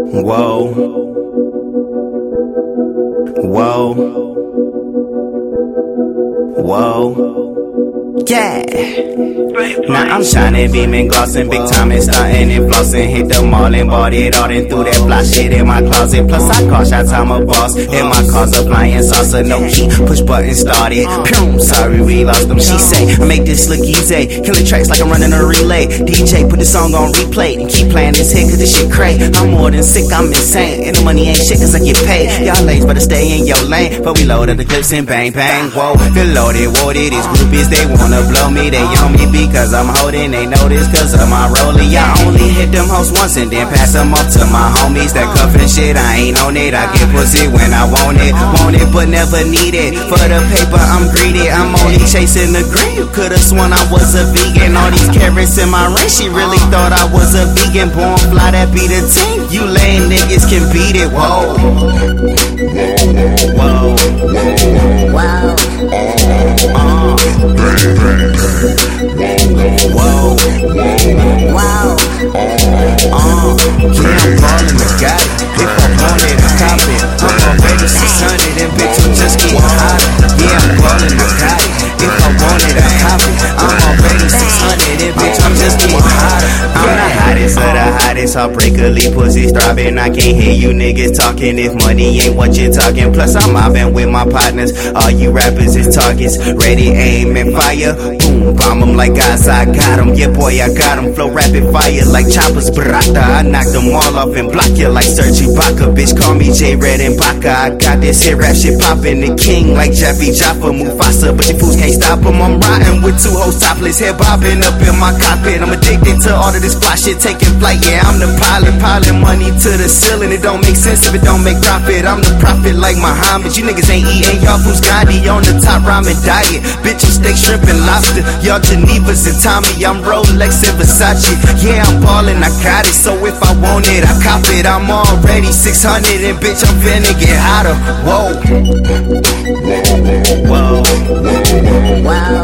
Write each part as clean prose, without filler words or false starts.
Whoa. Whoa. Whoa. Yeah. Now I'm shining, beaming, glossing, big time and stunting and flossing. Hit the mall and bought it all, then threw that fly shit in my closet. Plus I call shots, I'm a boss. And my car's a flying saucer, no key. Push button started. Pew, sorry we lost them. She say I make this look easy. Killing tracks like I'm running a relay. DJ put the song on replay and keep playing this hit 'cause this shit cray. I'm more than sick, I'm insane. And the money ain't shit 'cause I get paid. Y'all ladies better stay in your lane. But we load up the clips and bang bang. Whoa, the loaded, wooded. These groupies they wanna blow me. They on me because I'm holding. They notice 'cause of my rollie. I only hit them hoes once and then pass them off to my homies. That cuffin' shit, I ain't on it. I get pussy when I want it but never need it. For the paper, I'm greedy. I'm only chasing the green. You could've sworn I was a vegan. All these carrots in my ring, she really thought I was a vegan. Born fly, that be the team. You lame niggas can beat it. Whoa. Whoa. Wow. Whoa. Wow. Yeah, I'm ballin' the guy. If I want it, I cop it. I'm already 600 and bitch, I'm just getting hotter. Yeah, I'm ballin' the guy. If I want it, I cop it. I'm already 600 and bitch, I'm just getting hotter. I'm the hottest of the hottest. Heartbreakerly pussies throbbing. I can't hear you niggas talking if money ain't what you're talking. Plus I'm mobbing with my partners. All you rappers is targets. Ready, aim, and fire. Boom, bomb them like guys, I got them. Yeah boy, I got them. Flow rapid fire like choppers, brata. I knock them all off and block you like Serge Ibaka. Bitch, call me J-Red and Baka. I got this hit rap shit poppin'. The king like Jeffy Jaffa, Mufasa. But your fools can't stop him. I'm riding with two hoes topless, head bobbing up in my cockpit. I'm addicted to all of this fly shit taking flight. Yeah, I'm the pilot, piling money to the ceiling. It don't make sense if it don't make profit. I'm the prophet like Muhammad. You niggas ain't eating, y'all fools Gandhi on the top ramen diet. Bitch, I'm steak, shrimp, and lobster. Y'all Genevas and Tommy, I'm Rolex and Versace. Yeah, I'm ballin', I got it. So if I want it, I cop it. I'm already 600 and bitch, I'm finna get hotter. Whoa. Whoa. Wow.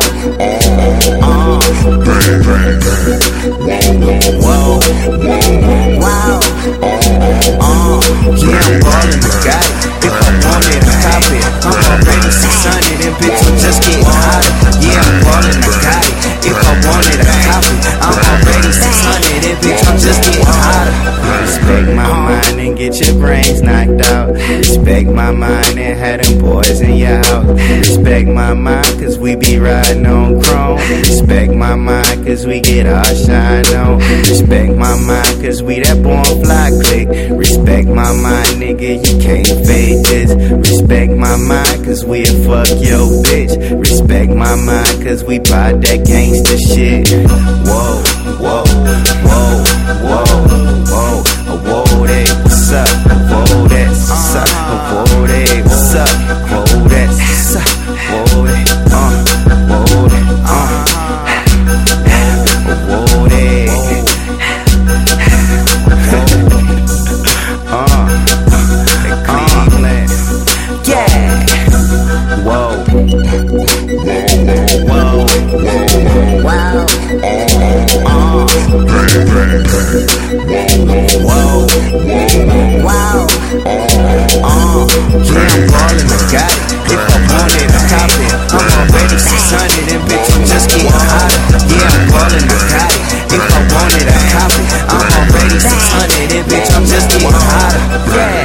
Whoa. Wow. Yeah, I'm ballin', I got it. If I want it, I cop it. I'm already 600 and bitch, I'm just getting hotter. Yeah, I'm ballin', I got it. If I want it, I cop it. I'm already 600 and bitch, I'm just getting hotter. Respect my mind and get your brains knocked out. Respect my mind and have them boys in your house. Respect my mind 'cause we be riding on chrome. Respect my mind 'cause we get our shine on. Respect my mind 'cause we that born fly click. Respect my mind, nigga, you can't fake this. Respect my mind 'cause we'll fuck your bitch. Respect my mind 'cause we buy that gangsta shit. Whoa, whoa, whoa, whoa, whoa, whoa, they, what's up? Whoa, that's what's up. Whoa, they, what's up? Whoa, that's what's up. Whoa, they, whoa, they, whoa, they, Cleveland, yeah. Whoa, whoa, wow. Whoa, wow. Yeah, I'm ballin', I got it. If I want it, I cop it. I'm already 600 and bitch, I'm just getting hotter. Yeah, I'm ballin', I got it. If I want it, I cop it. I'm already 600 and bitch, I'm just getting hotter. Yeah.